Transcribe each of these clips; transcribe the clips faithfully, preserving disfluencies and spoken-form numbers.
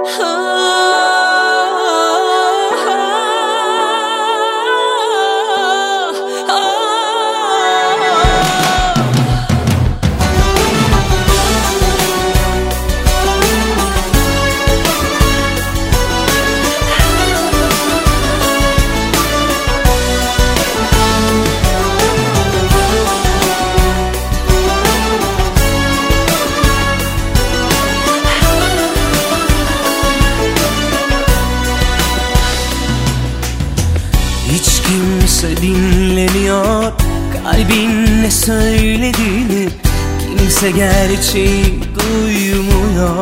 Hiç kimse dinlemiyor kalbin ne söylediğini, kimse gerçeği duymuyor.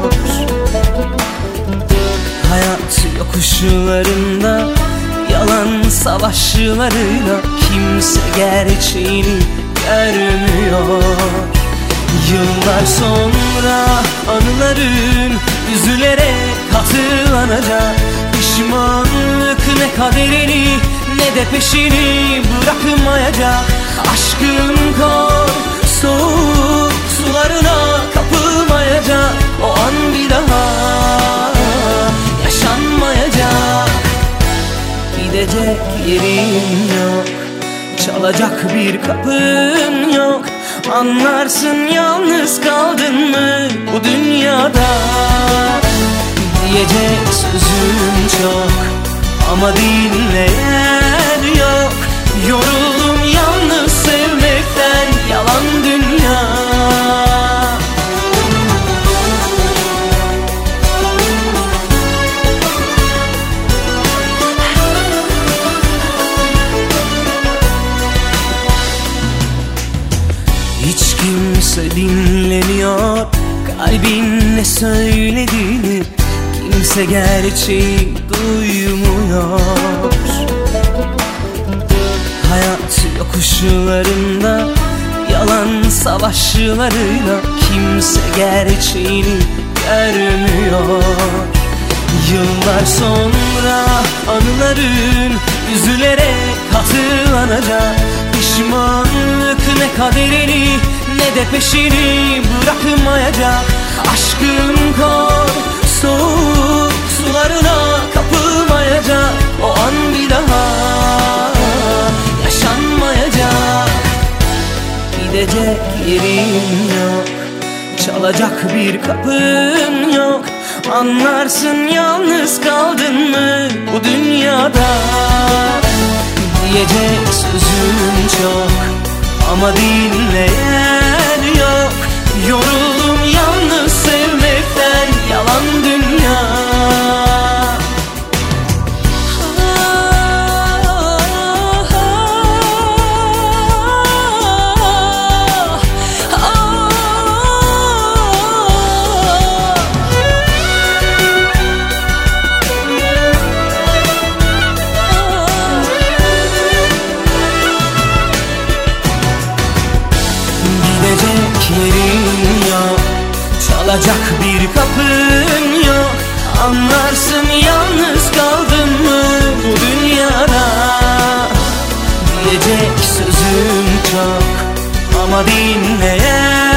Hayat yokuşlarında yalan savaşlarıyla kimse gerçeğini görmüyor. Yıllar sonra anıların üzülerek hatırlanacak. Pişmanlık ne kaderini ne de peşini bırakmayacak. Aşkın kor soğuk sularına kapılmayacak. O an bir daha yaşanmayacak. Gidecek yerin yok, çalacak bir kapın yok. Anlarsın yalnız kaldın mı bu dünyada. Diyecek sözüm çok ama dinleyen yok. Yoruldum yalnız sevmekten, yalan dünya. Hiç kimse dinlemiyor kalbin ne söylediğini, kimse gerçeği duymuyor. Hayat yokuşlarında yalan savaşlarıyla kimse gerçeğini görmüyor. Yıllar sonra anıların üzülerek hatırlanacak. Pişmanlık ne kaderini ne de peşini bırakmayacak. Aşkın kor soğuk sularına kapılmayacak. O an bir daha yaşanmayacak. Gidecek yerin yok, çalacak bir kapın yok. Anlarsın yalnız kaldın mı bu dünyada. Diyecek sözüm çok ama dinleyen yok. Yoruldum yalnız sevmekten, yalan dünya. Gidecek yerin yok, çalacak bir kapın yok. Anlarsın yalnız kaldın mı bu dünyada. Diyecek sözüm çok ama dinleyen